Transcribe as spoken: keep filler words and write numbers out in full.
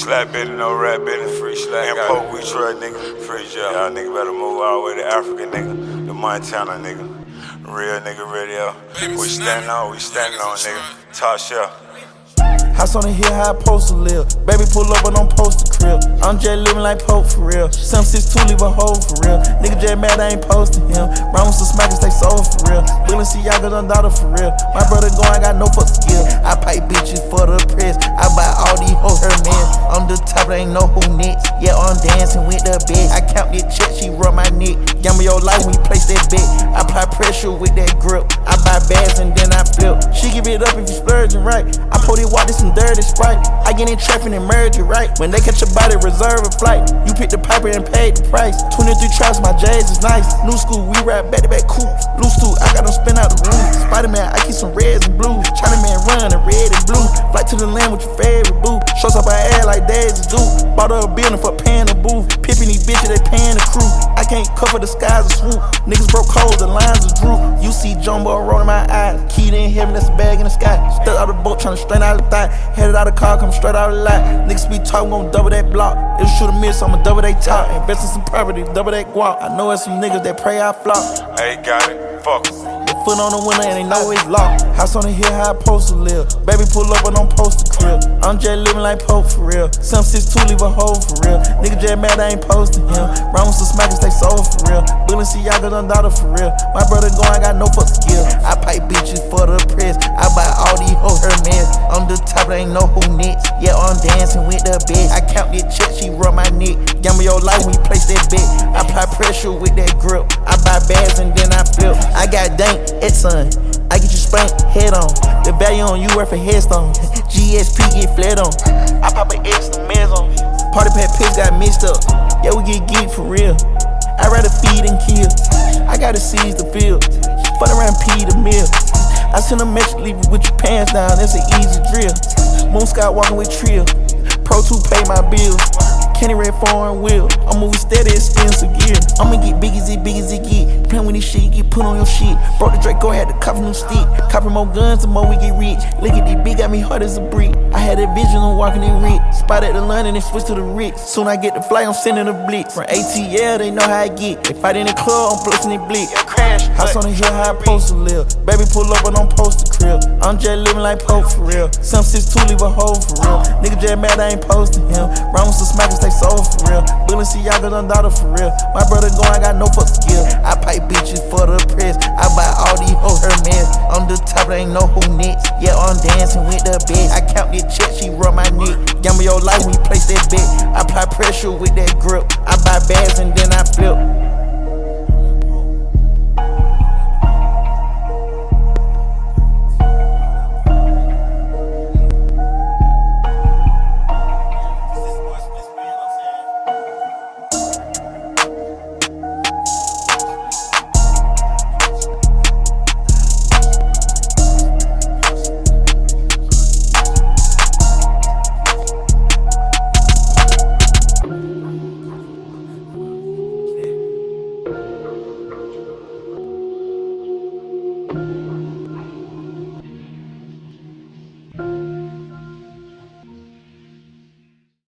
slap business, no rap business, free slap. Import we truck, nigga, free job. Y'all nigga better move all the way to Africa, nigga. The Montana, nigga. Real nigga radio. We standing on, we standing on, nigga. Top shelf. House on the hill, how I supposed to live. Baby pull up, but don't post the crib. I'm just living like Pope for real. seven six two leave a hole for real. Nigga just mad I ain't posting him. Round with some smackers, they sold for real. Willin' see y'all done daughter for real. My brother going, got no fucks to give. I pipe bitches for the press. I buy all these hoes her men. I'm the top, there ain't no who next. Yeah, I'm dancing with the bitch. I count this check, she rub my neck. Gamble your life when you place that bet. I apply pressure with that grip. I buy bags and then I flip. She give it up if you splurging right. I pull it walk this some dirty Sprite. I get in trapping and merge it right. When they catch your body, reserve a flight. You pick the piper and pay the price. twenty-three traps, my J's is nice. New school, we rap back to back coupe. Loose too, I got them spin out the room. Spider-Man, I keep some reds and blues. China man run in red and blue. Flight to the land with your favorite boo. Shows up my ass like days do. Bought her a building for paying the booth. Pippin' these bitches, they paying the crew. I can't cover the skies of swoop. Niggas broke cold, the lines is droop. You see Jumbo rolling my eyes. Keyed in heaven, that's a bag in the sky. Stuck out the boat, tryna straighten out the thigh. Headed out the car, come straight out the lot. Niggas be talking, gon' double that block. It'll shoot a miss, I'ma double they top. Invest in some property, double that guap. I know it's some niggas that pray I flop. Hey, got it, fuck em. Foot on the window and they know it's locked. House on the hill, how I supposed to live. Baby pull up, but don't post the crib. I'm just living like Pope for real. seven six two leave a hole for real. Nigga just mad I ain't posting him. Round with some smackers, they sold for real. Willin' see y'all done daughter for real. My brother going, got no fucks to give. I pipe bitches for the press. I buy all these hoes her mess. I'm the top, there ain't no who next. Yeah, I'm dancing with the bitch. I count this check, she rub my neck. Gamble your life when you place that bet. I apply pressure with that grip. I buy bags and then I flip. I got dank. It's son, I get you spanked, head on. The value on you worth a headstone. G S P get fled on. I pop an X, the meds on. Party pack pigs got mixed up. Yeah, we get geek for real. I rather feed and kill. I gotta seize the field. Fuck around P the mill. I send a message, leave you with your pants down. That's an easy drill. Moon Sky walking with Trill. Pro two pay my bills. Kenny Red foreign wheel. I'm moving steady, expensive gear. I'ma get big as it, big as it get. Playin' with this shit, get put on your shit. Broke the Draco, had to cop a new stick. Copping more guns, the more we get rich. Look at this big, got me hard as a brick. I had a vision of walking in Rick. Spot at the London and switch to the Ritz. Soon I get the flight, I'm sending a blitz. From A T L, they know how I get. They fight in the club, I'm blitzing it blitz. House on the hill, how I supposed to live. Baby pull up, but don't post the crib. I'm just living like Pope for real. seven six two leave a hole for real. Nigga just mad I ain't posting him. Round with some smackers, they sold for real. Willin' see y'all done daughter for real. My brother going, got no fucks to give. I pipe bitches for the press. I buy all these hoes her mess. I'm the top, there ain't no who next. Yeah, I'm dancing with the bitch. I count this check, she rub my neck. Gamble your life when you place that bet. I apply pressure with that grip. I buy bags and then I flip.